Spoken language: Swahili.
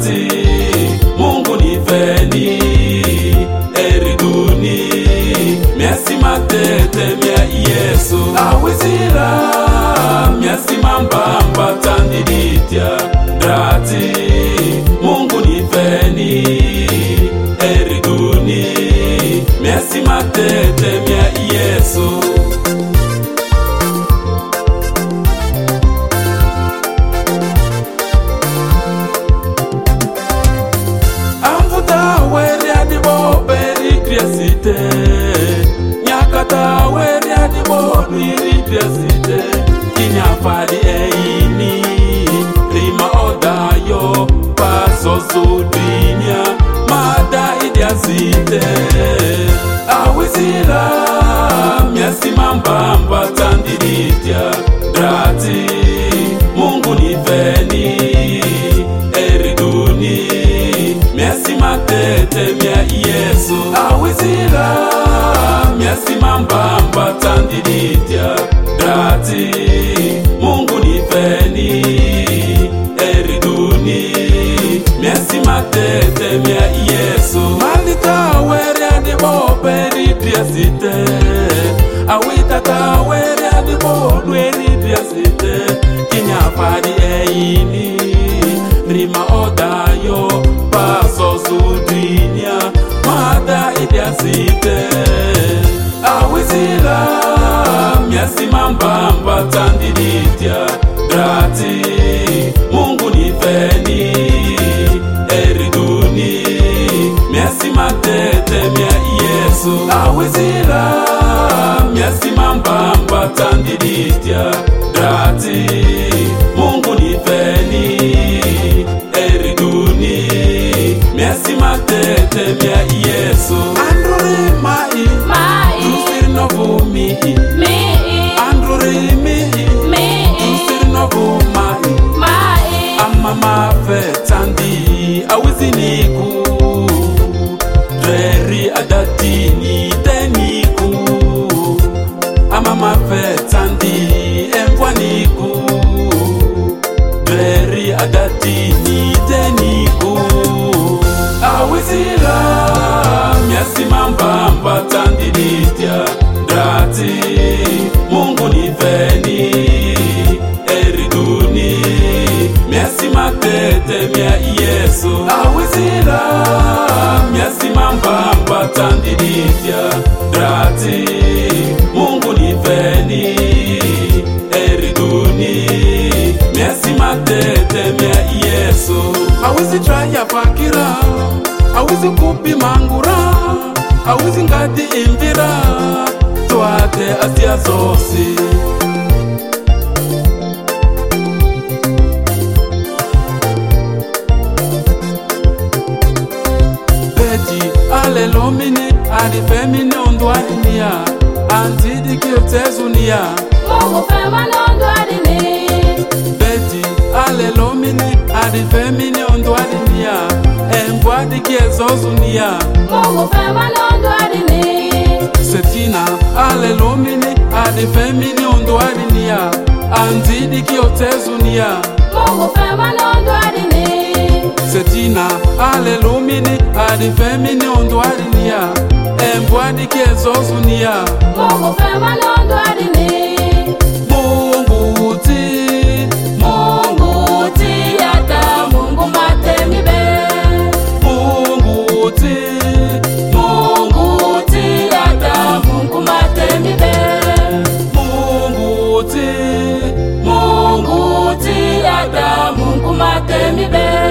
drati Mungu nifeni eriduni miasi matete mia Yesu awizira miasi mambamba tandiditia drati Mungu nifeni eriduni miasi matete mia Yesu Nyakata weri adibo nwiri dresite Kinyafadi eini Rima odayo Paso sudinya Mada idiasite Awizira Miasi mambamba tandiditia Drati Mungu nifeni eriduni miasi matete mia Yesu awizira miasi mambamba tandiditia drati Mungu nifeni eriduni miasi matete mia Yesu malita weri adibo peridriasite awita ta weri adibo dweridriasite kinyafadi eini rima odayo Paso sudinya mada idiasite awizira miasi mambamba tandiditia drati Mungu nifeni eriduni miasi matete mia Yesu awizira miasi mambamba tandiditia drati Mungu nifeni eriduni miasi matete mia Yesu androre mai tusir no vumi androre mi tusir no vumai amama fetandi awiziniku dreri adatini teniku amama fetandi empwaniku dreri adatini teniku awizira miasi mambamba tandiditia drati Mungu nifeni eriduni miasi matete mia Yesu awizira miasi mambamba tandiditia drati Mungu nifeni eriduni miasi matete mia Yesu awizi traya fakira awizi kupi mangura awizi ngati imvira twate asia zosi Beti alelomini adifemini ondwadinia Antidi kiotezunia Mungu fema ondwadini Beti alelomini adifemini ondwadinia Embwadi kiezozunia Mungu fema ondwadini Setina alelomini adifemini ondwadinia Antidi kiotezunia Mungu fema ondwadini Setina alelomini adifemini ondwadinia Embwadi kiezozunia Mungu fema ondwadini Mungu uti ata Mungu matemi be Mungu uti ata Mungu matemi be Mungu uti ata Mungu matemi be